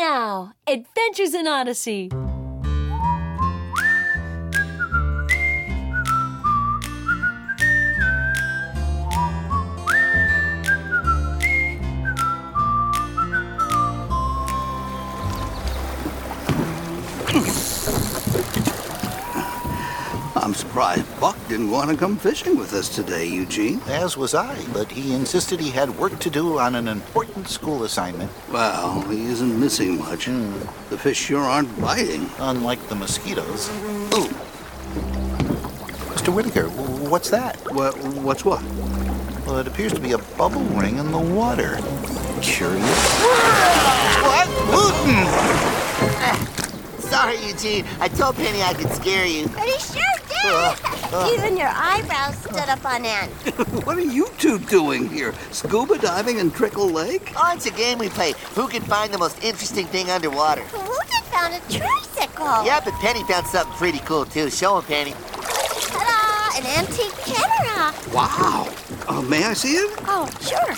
now, Adventures in Odyssey. I'm surprised Buck didn't want to come fishing with us today, Eugene. As was I, but he insisted he had work to do on an important school assignment. Well, he isn't missing much. The fish sure aren't biting. Unlike the mosquitoes. Ooh. Mr. Whitaker, what's that? What's what? Well, it appears to be a bubble ring in the water. Curious. What? Sorry, Eugene. I told Penny I could scare you. But he sure did. Even your eyebrows stood up on end. What are you two doing here? Scuba diving in Trickle Lake? Oh, it's a game we play. Who can find the most interesting thing underwater? Wooten found a tricycle. Yeah, but Penny found something pretty cool, too. Show him, Penny. Ta-da! An antique camera. Wow. May I see it? Oh, sure.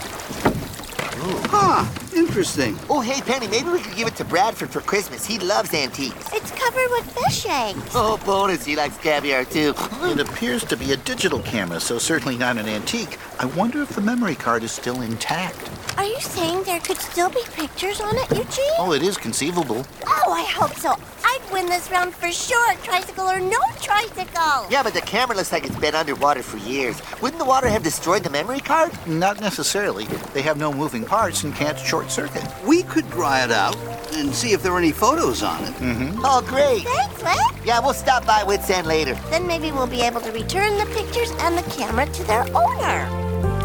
Huh. Interesting. Oh, hey, Penny, maybe we could give it to Bradford for Christmas. He loves antiques. It's covered with fish eggs. Oh, bonus. He likes caviar, too. It appears to be a digital camera, so certainly not an antique. I wonder if the memory card is still intact. Are you saying there could still be pictures on it, Eugene? Oh, it is conceivable. Oh, I hope so. I'd win this round for sure, tricycle or no tricycle. Yeah, but the camera looks like it's been underwater for years. Wouldn't the water have destroyed the memory card? Not necessarily. They have no moving parts and can't short circuit. We could dry it out and see if there are any photos on it. Oh, great. Thanks, Whit. Yeah, we'll stop by Wits End later. Then maybe we'll be able to return the pictures and the camera to their owner.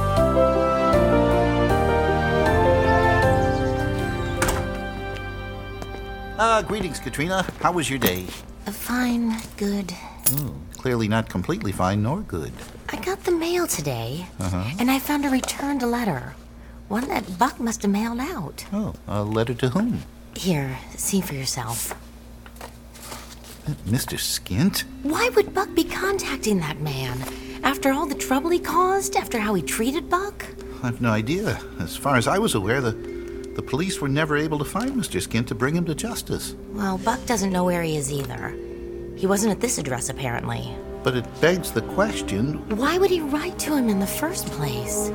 Greetings, Katrina. How was your day? Fine, good. Clearly not completely fine nor good. I got the mail today, and I found a returned letter. One that Buck must have mailed out. Oh, a letter to whom? Here, see for yourself. Mr. Skint? Why would Buck be contacting that man? After all the trouble he caused? After how he treated Buck? I've no idea. As far as I was aware, the police were never able to find Mr. Skint to bring him to justice. Well, Buck doesn't know where he is either. He wasn't at this address, apparently. But it begs the question... Why would he write to him in the first place?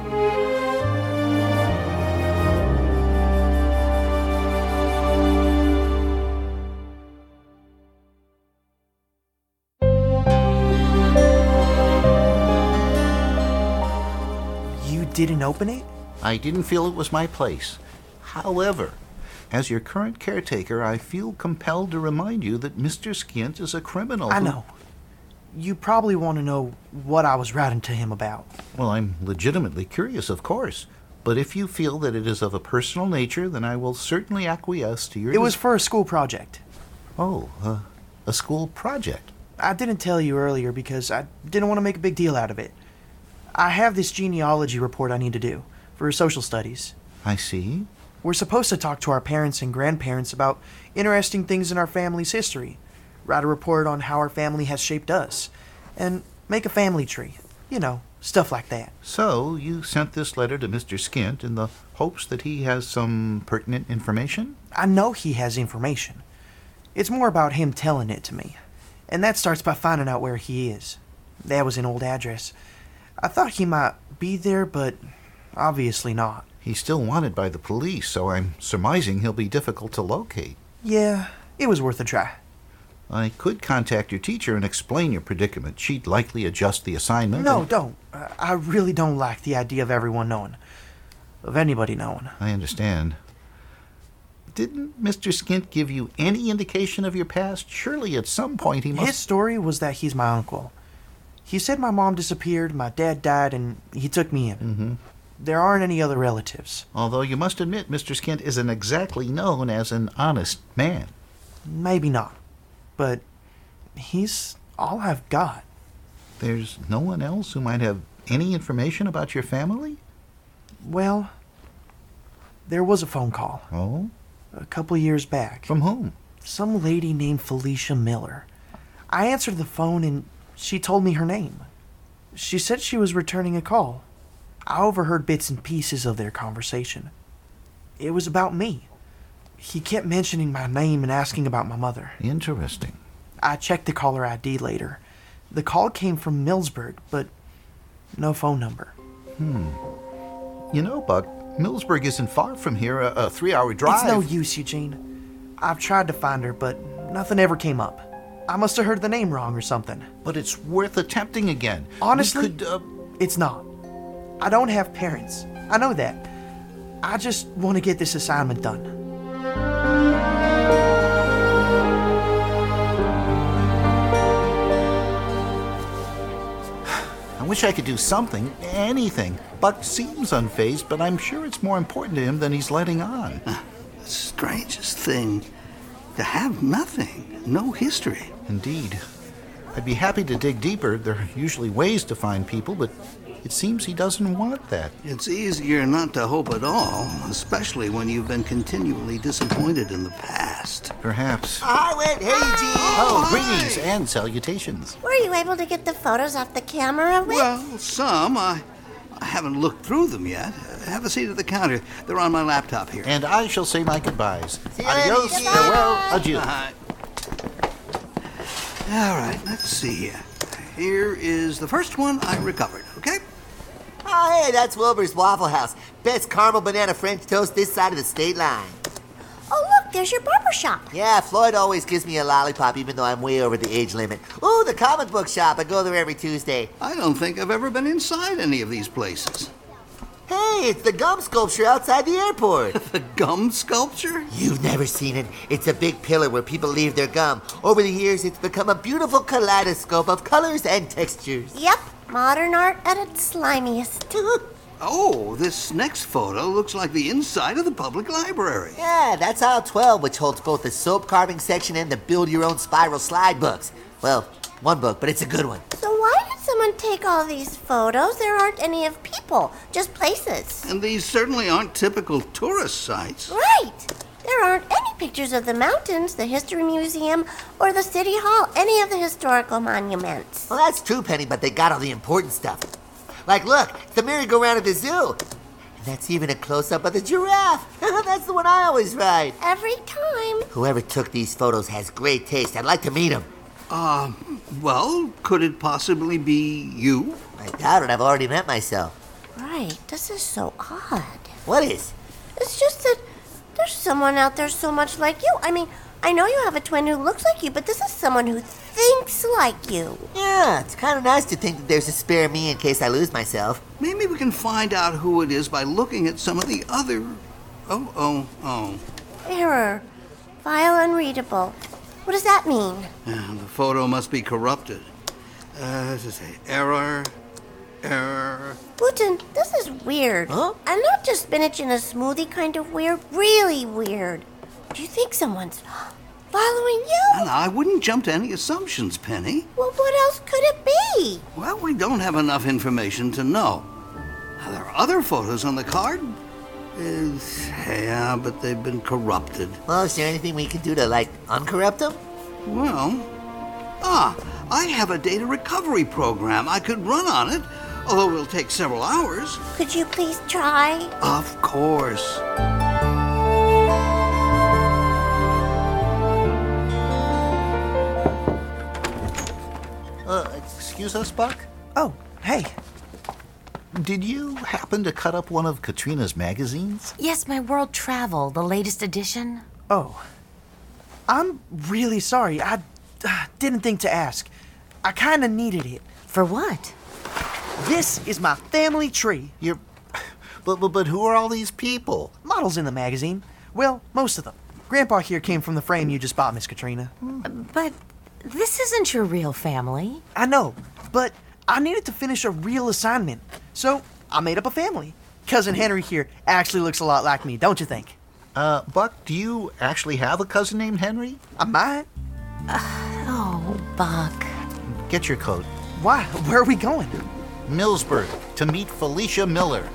You didn't open it? I didn't feel it was my place. However, as your current caretaker, I feel compelled to remind you that Mr. Skint is a criminal. I know. You probably want to know what I was writing to him about. Well, I'm legitimately curious, of course. But if you feel that it is of a personal nature, then I will certainly acquiesce to your... It was for a school project. Oh, a school project. I didn't tell you earlier because I didn't want to make a big deal out of it. I have this genealogy report I need to do for social studies. I see. We're supposed to talk to our parents and grandparents about interesting things in our family's history, write a report on how our family has shaped us, and make a family tree. You know, stuff like that. So, you sent this letter to Mr. Skint in the hopes that he has some pertinent information? I know he has information. It's more about him telling it to me. And that starts by finding out where he is. That was an old address. I thought he might be there, but obviously not. He's still wanted by the police, so I'm surmising he'll be difficult to locate. Yeah, it was worth a try. I could contact your teacher and explain your predicament. She'd likely adjust the assignment. No, don't. I really don't like the idea of everyone knowing. Of anybody knowing. I understand. Didn't Mr. Skint give you any indication of your past? Surely at some point he must... His story was that he's my uncle. He said my mom disappeared, my dad died, and he took me in. There aren't any other relatives. Although you must admit Mr. Skint isn't exactly known as an honest man. Maybe not. But he's all I've got. There's no one else who might have any information about your family? Well, there was a phone call. Oh? A couple years back. From whom? Some lady named Felicia Miller. I answered the phone and she told me her name. She said she was returning a call. I overheard bits and pieces of their conversation. It was about me. he kept mentioning my name and asking about my mother. Interesting. I checked the caller ID later. The call came from Millsburg, but no phone number. You know, Buck, Millsburg isn't far from here, a 3-hour drive. It's no use, Eugene. I've tried to find her, but nothing ever came up. I must have heard the name wrong or something. But it's worth attempting again. Honestly, We could, it's not. I don't have parents. I know that. I just want to get this assignment done. I wish I could do something, anything. Buck seems unfazed, but I'm sure it's more important to him than he's letting on. The strangest thing, to have nothing, no history. Indeed. I'd be happy to dig deeper. There are usually ways to find people, but it seems he doesn't want that. It's easier not to hope at all, especially when you've been continually disappointed in the past. Perhaps. Hi, Went. Hey, Eugene. Oh, greetings and salutations. Were you able to get the photos off the camera, Whit? Well, some. I haven't looked through them yet. Have a seat at the counter. They're on my laptop here. And I shall say my goodbyes. See you Adios, later. farewell, adieu. All right, let's see here. Here is the first one I recovered, okay? Oh, hey, that's Wilbur's Waffle House. Best caramel banana French toast this side of the state line. Oh, look, there's your barber shop. Yeah, Floyd always gives me a lollipop even though I'm way over the age limit. Ooh, the comic book shop. I go there every Tuesday. I don't think I've ever been inside any of these places. Hey, it's the gum sculpture outside the airport. The gum sculpture? You've never seen it. It's a big pillar where people leave their gum. Over the years, it's become a beautiful kaleidoscope of colors and textures. Yep, modern art at its slimiest. Oh, this next photo looks like the inside of the public library. Yeah, that's aisle 12, which holds both the soap carving section and the build-your-own spiral slide books. Well, one book, but it's a good one. So why did someone take all these photos? There aren't any of people, just places. And these certainly aren't typical tourist sites. Right. There aren't any pictures of the mountains, the History Museum, or the City Hall, any of the historical monuments. Well, that's true, Penny, but they got all the important stuff. Like, look, it's the merry-go-round at the zoo. And that's even a close-up of the giraffe. That's the one I always ride. Every time. Whoever took these photos has great taste. I'd like to meet him. Well, could it possibly be you? I doubt it. I've already met myself. Right, this is so odd. What is? It's just that there's someone out there so much like you. I mean, I know you have a twin who looks like you, but this is someone who thinks like you. Yeah, it's kind of nice to think that there's a spare me in case I lose myself. Maybe we can find out who it is by looking at some of the other... Oh. Error. File unreadable. What does that mean? The photo must be corrupted. Let's say error. Wooten, this is weird. Huh? And not just spinach in a smoothie kind of weird, really weird. Do you think someone's following you? And I wouldn't jump to any assumptions, Penny. Well, what else could it be? Well, we don't have enough information to know. Now, there are other photos on the card. Yeah, but they've been corrupted. Well, is there anything we can do to, uncorrupt them? Well, I have a data recovery program. I could run on it, although it'll take several hours. Could you please try? Of course. Excuse us, Buck? Oh, hey. Did you happen to cut up one of Katrina's magazines? Yes, my World Travel, the latest edition. Oh. I'm really sorry. I didn't think to ask. I kind of needed it. For what? This is my family tree. But who are all these people? Models in the magazine. Well, most of them. Grandpa here came from the frame you just bought, Miss Katrina. But this isn't your real family. I know, but I needed to finish a real assignment. So I made up a family. Cousin Henry here actually looks a lot like me, don't you think? Buck, do you actually have a cousin named Henry? I might. Oh, Buck. Get your coat. Why? Where are we going? Millsburg, to meet Felicia Miller.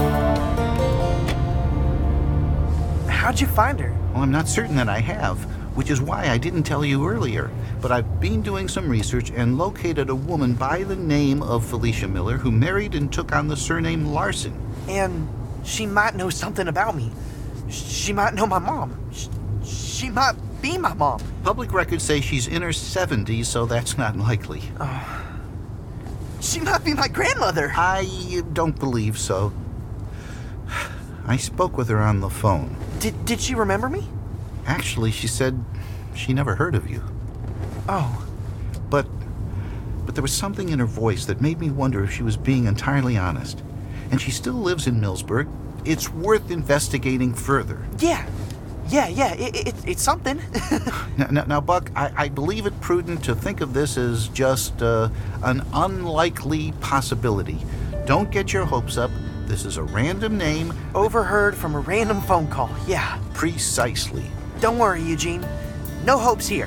How'd you find her? Well, I'm not certain that I have. which is why I didn't tell you earlier. But I've been doing some research and located a woman by the name of Felicia Miller who married and took on the surname Larson. And she might know something about me. She might know my mom. She might be my mom. Public records say she's in her 70s, so that's not likely. She might be my grandmother. I don't believe so. I spoke with her on the phone. Did she remember me? Actually, she said she never heard of you. Oh. But there was something in her voice that made me wonder if she was being entirely honest. And she still lives in Millsburg. It's worth investigating further. Yeah, it's something. Now, Buck, I believe it prudent to think of this as just an unlikely possibility. Don't get your hopes up. This is a random name. Overheard from a random phone call, yeah. Precisely. Don't worry, Eugene. No hopes here.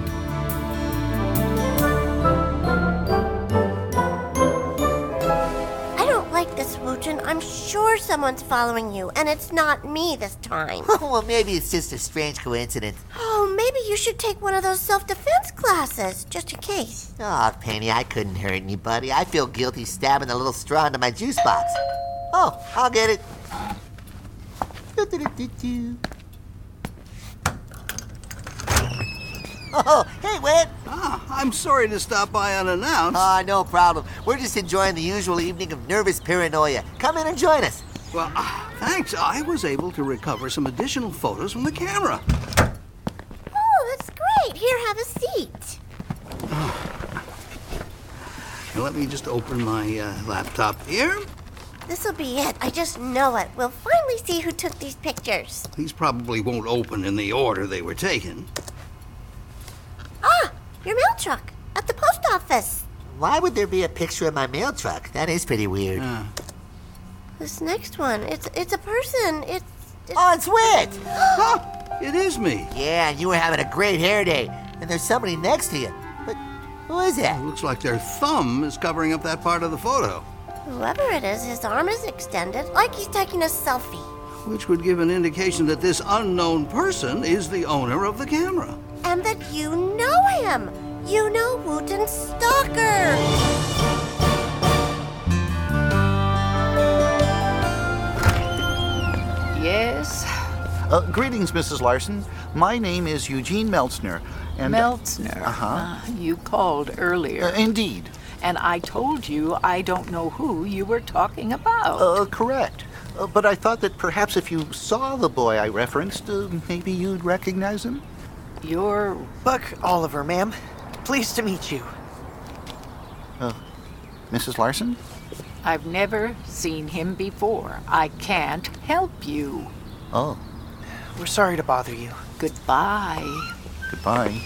I don't like this, Wooten. I'm sure someone's following you, and it's not me this time. Well, maybe it's just a strange coincidence. Oh, maybe you should take one of those self-defense classes, just in case. Oh, Penny, I couldn't hurt anybody. I feel guilty stabbing a little straw into my juice box. Oh, I'll get it. Oh, hey, Wet. I'm sorry to stop by unannounced. No problem. We're just enjoying the usual evening of nervous paranoia. Come in and join us. Well, thanks. I was able to recover some additional photos from the camera. Oh, that's great. Here, have a seat. Let me just open my laptop here. This'll be it. I just know it. We'll finally see who took these pictures. These probably won't open in the order they were taken. Ah, your mail truck at the post office. Why would there be a picture of my mail truck? That is pretty weird. This next one, it's a person. Oh, it's Wet! It is me. Yeah, and you were having a great hair day. And there's somebody next to you. But who is that? Looks like their thumb is covering up that part of the photo. Whoever it is, his arm is extended, like he's taking a selfie. Which would give an indication that this unknown person is the owner of the camera. And that you know him. You know Wooten's stalker. Yes? Greetings, Mrs. Larson. My name is Eugene Meltzner, and... Meltzner. You called earlier. Indeed. And I told you I don't know who you were talking about. Correct. But I thought that perhaps if you saw the boy I referenced, maybe you'd recognize him? You're... Buck Oliver, ma'am. Pleased to meet you. Mrs. Larson? I've never seen him before. I can't help you. Oh. We're sorry to bother you. Goodbye. Goodbye.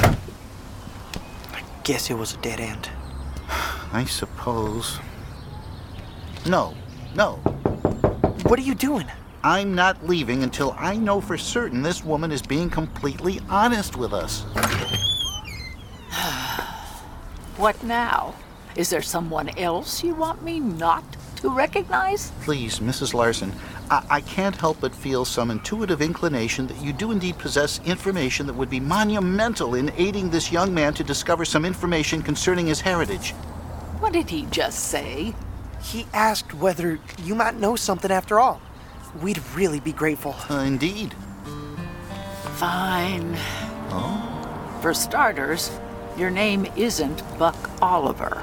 I guess it was a dead end. I suppose. No. What are you doing? I'm not leaving until I know for certain this woman is being completely honest with us. What now? Is there someone else you want me not to recognize? Please, Mrs. Larson, I can't help but feel some intuitive inclination that you do indeed possess information that would be monumental in aiding this young man to discover some information concerning his heritage. What did he just say? He asked whether you might know something after all. We'd really be grateful. Indeed. Fine. Oh? For starters, your name isn't Buck Oliver.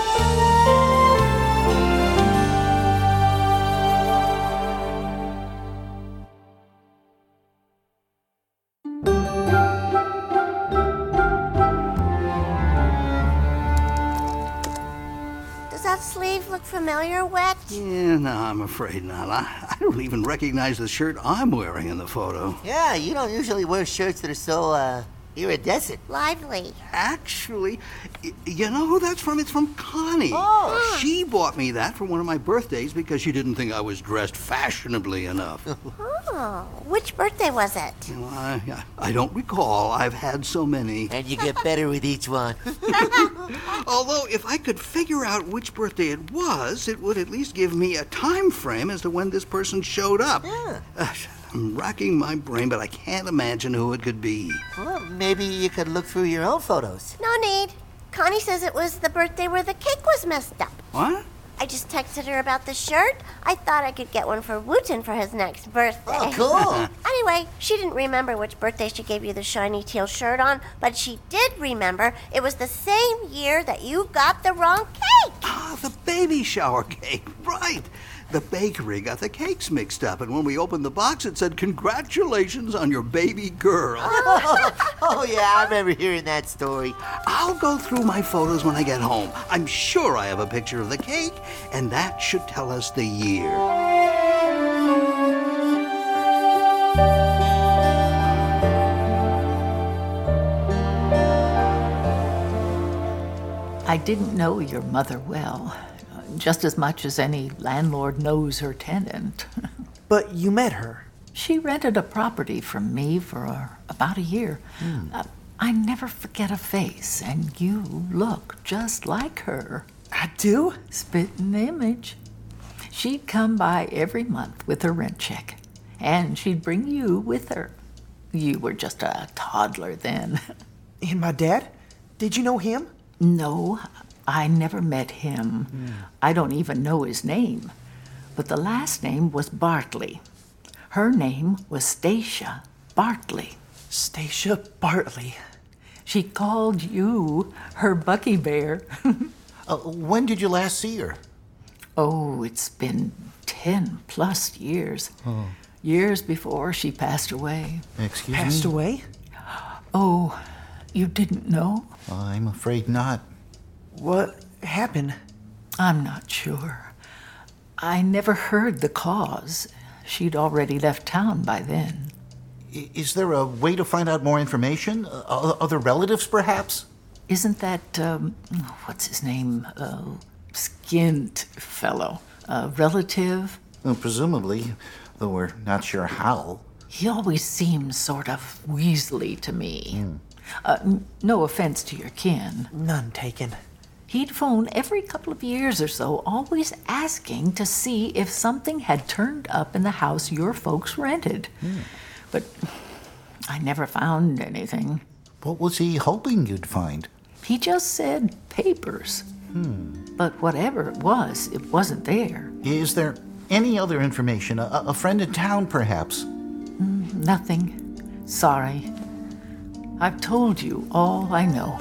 Does that sleeve look familiar, Wet? Yeah, no, I'm afraid not. I don't even recognize the shirt I'm wearing in the photo. Yeah, you don't usually wear shirts that are so, iridescent. Lively. Actually, you know who that's from? It's from Connie. Oh. She bought me that for one of my birthdays because she didn't think I was dressed fashionably enough. Oh, which birthday was it? You know, I don't recall. I've had so many. And you get better with each one. Although, if I could figure out which birthday it was, it would at least give me a time frame as to when this person showed up. Yeah. I'm racking my brain, but I can't imagine who it could be. Well, maybe you could look through your own photos. No need. Connie says it was the birthday where the cake was messed up. What? I just texted her about the shirt. I thought I could get one for Wooten for his next birthday. Oh, cool. Anyway, she didn't remember which birthday she gave you the shiny teal shirt on, but she did remember it was the same year that you got the wrong cake. Ah, the baby shower cake. Right. The bakery got the cakes mixed up, and when we opened the box, it said, "Congratulations on your baby girl." Oh, yeah, I remember hearing that story. I'll go through my photos when I get home. I'm sure I have a picture of the cake, and that should tell us the year. I didn't know your mother well, just as much as any landlord knows her tenant. But you met her. She rented a property from me for about a year. I never forget a face, and you look just like her. I do? Spitting image. She'd come by every month with her rent check, and she'd bring you with her. You were just a toddler then. And my dad? Did you know him? No, I never met him. I don't even know his name. But the last name was Bartley. Her name was Stacia Bartley. Stacia Bartley. She called you her Bucky Bear. When did you last see her? Oh, it's been 10+ years. Years before she passed away. Excuse Passed me? away? Oh, you didn't know? I'm afraid not. What happened? I'm not sure. I never heard the cause. She'd already left town by then. Is there a way to find out more information? Other relatives, perhaps? Isn't that, what's his name? Skint fellow. A relative? Presumably, though we're not sure how. He always seems sort of weaselly to me. No offense to your kin. None taken. He'd phone every couple of years or so, always asking to see if something had turned up in the house your folks rented. But I never found anything. What was he hoping you'd find? He just said papers. But whatever it wasn't there. Is there any other information? A friend in town, perhaps? Nothing. Sorry. I've told you all I know.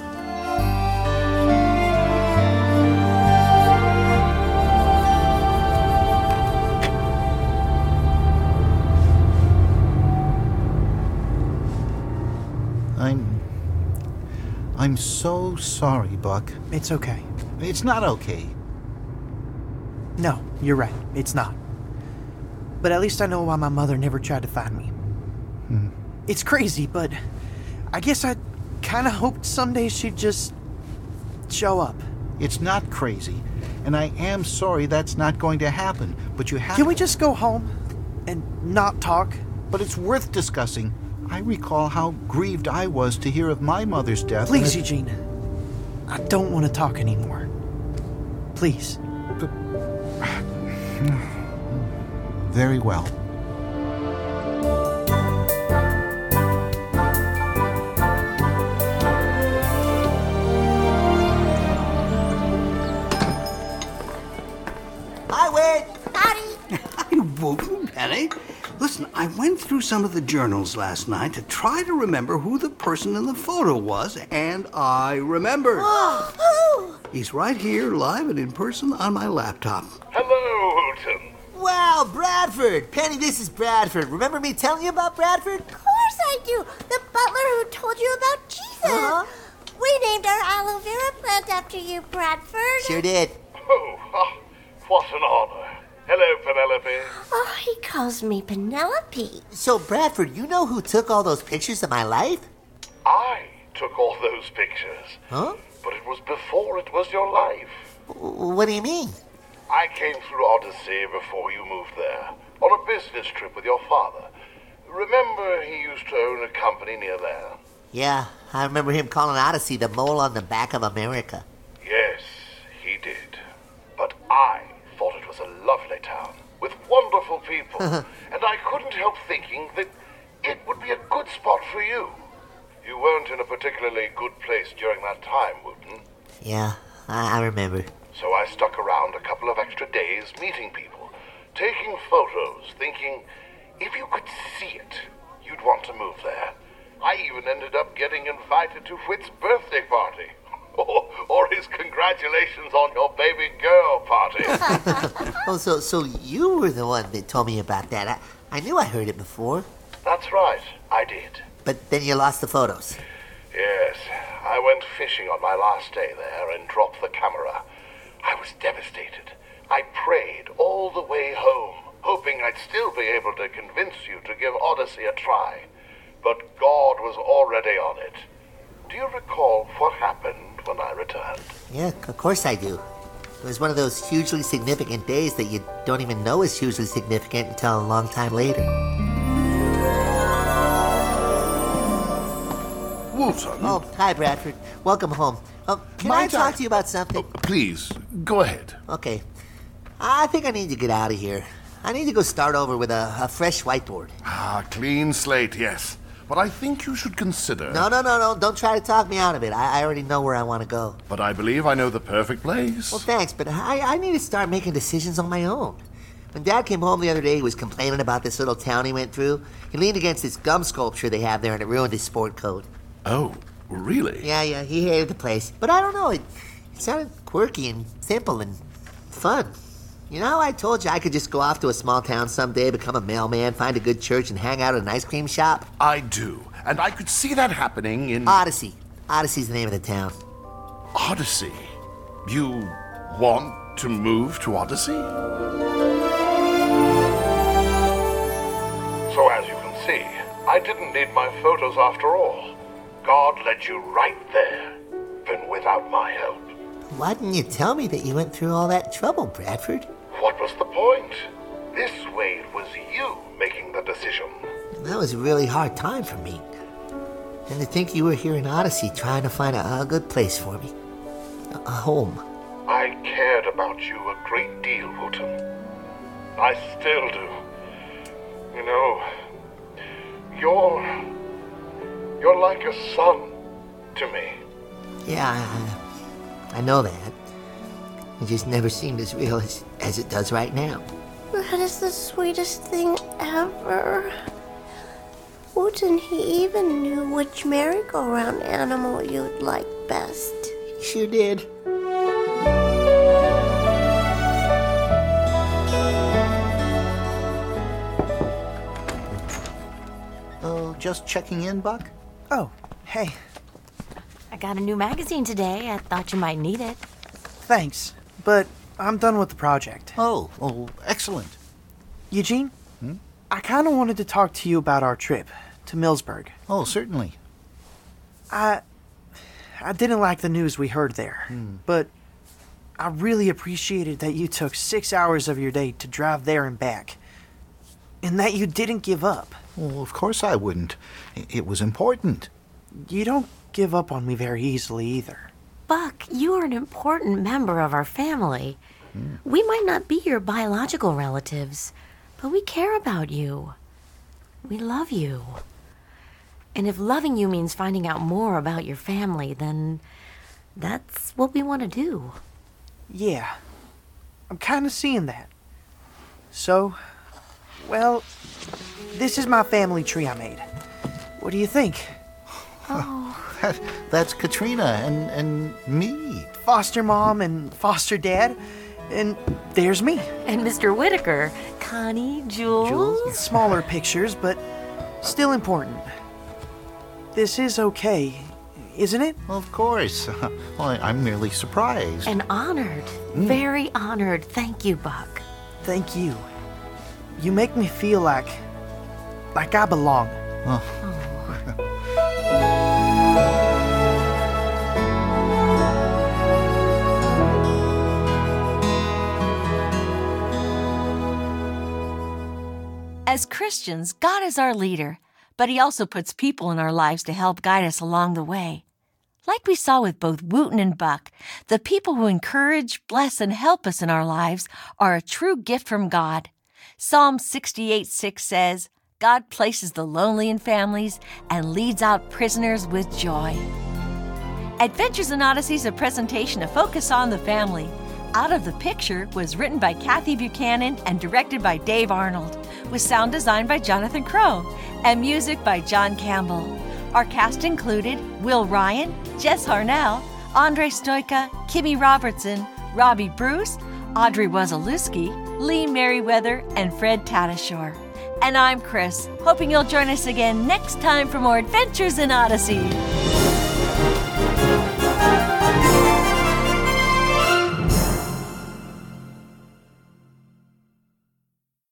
I'm so sorry, Buck. It's okay. It's not okay. No, you're right. It's not. But at least I know why my mother never tried to find me. It's crazy, but I guess I kind of hoped someday she'd just show up. It's not crazy, and I am sorry that's not going to happen, but you have Can we just go home and not talk? But it's worth discussing. I recall how grieved I was to hear of my mother's death. Please, Eugene. I don't want to talk anymore. Please. Very well. Hi, Wade. Howdy. I wouldn't, Penny. Listen, I went through some of the journals last night to try to remember who the person in the photo was, and I remembered. Oh, He's right here, live and in person on my laptop. Hello, Houghton. Wow, Bradford. Penny, this is Bradford. Remember me telling you about Bradford? of course I do. The butler who told you about Jesus. Uh-huh. We named our aloe vera plant after you, Bradford. Sure did. Oh, what an honor. Hello, Penelope. Oh, he calls me Penelope. So, Bradford, you know who took all those pictures of my life? I took all those pictures. Huh? But it was before it was your life. What do you mean? I came through Odyssey before you moved there, on a business trip with your father. Remember he used to own a company near there? Yeah, I remember him calling Odyssey the mole on the back of America. Yes, he did. But I thought it was a lovely town, with wonderful people, and I couldn't help thinking that it would be a good spot for you. You weren't in a particularly good place during that time, Wooten. Yeah, I remember. So I stuck around a couple of extra days meeting people, taking photos, thinking if you could see it, you'd want to move there. I even ended up getting invited to Whit's birthday party. Or his congratulations on your baby girl party. Oh, so you were the one that told me about that. I knew I heard it before. That's right, I did. But then you lost the photos. Yes, I went fishing on my last day there and dropped the camera. I was devastated. I prayed all the way home, hoping I'd still be able to convince you to give Odyssey a try. But God was already on it. Do you recall what happened when I returned? Yeah, of course I do. It was one of those hugely significant days that you don't even know is hugely significant until a long time later. Woolton? Oh, hi, Bradford. Welcome home. Can I talk to you about something? Please, go ahead. Okay. I think I need to get out of here. I need to go start over with a fresh whiteboard. Clean slate, yes. But I think you should consider... No. Don't try to talk me out of it. I already know where I want to go. But I believe I know the perfect place. Well, thanks, but I need to start making decisions on my own. When Dad came home the other day, he was complaining about this little town he went through. He leaned against this gum sculpture they have there, and it ruined his sport coat. Oh, really? Yeah, he hated the place. But I don't know, it sounded quirky and simple and fun. You know how I told you I could just go off to a small town someday, become a mailman, find a good church, and hang out at an ice cream shop? I do. And I could see that happening in... Odyssey. Odyssey's the name of the town. Odyssey? You want to move to Odyssey? So as you can see, I didn't need my photos after all. God led you right there, even without my help. Why didn't you tell me that you went through all that trouble, Bradford? What was the point? This way it was you making the decision. That was a really hard time for me. And to think you were here in Odyssey trying to find a good place for me. A home. I cared about you a great deal, Wooten. I still do. You know, you're like a son to me. Yeah, I know that. It just never seemed as real as it does right now. That is the sweetest thing ever. Wooten, he even knew which merry-go-round animal you'd like best. He sure did. Oh, just checking in, Buck? Oh, hey. I got a new magazine today. I thought you might need it. Thanks, but I'm done with the project. Oh, excellent. Eugene, I kind of wanted to talk to you about our trip to Millsburg. Oh, certainly. I didn't like the news we heard there, but I really appreciated that you took 6 hours of your day to drive there and back, and that you didn't give up. Well, of course I wouldn't. It was important. You don't give up on me very easily either. Buck, you are an important member of our family. We might not be your biological relatives, but we care about you. We love you. And if loving you means finding out more about your family, then that's what we want to do. Yeah, I'm kind of seeing that. So, well, this is my family tree I made. What do you think? That's Katrina and me. Foster mom and foster dad, and there's me. And Mr. Whitaker, Connie, Jules. Smaller pictures, but still important. This is okay, isn't it? Of course. Well, I'm merely surprised. And honored. Very honored. Thank you, Buck. Thank you. You make me feel like I belong. As Christians, God is our leader, but He also puts people in our lives to help guide us along the way. Like we saw with both Wooten and Buck, the people who encourage, bless, and help us in our lives are a true gift from God. Psalm 68:6 says, God places the lonely in families and leads out prisoners with joy. Adventures in Odyssey is a presentation to focus on the family. Out of the Picture was written by Kathy Buchanan and directed by Dave Arnold, with sound design by Jonathan Crow and music by John Campbell. Our cast included Will Ryan, Jess Harnell, Andre Stoika, Kimmy Robertson, Robbie Bruce, Audrey Wazalewski, Lee Merriweather, and Fred Tatasciore. And I'm Chris, hoping you'll join us again next time for more Adventures in Odyssey.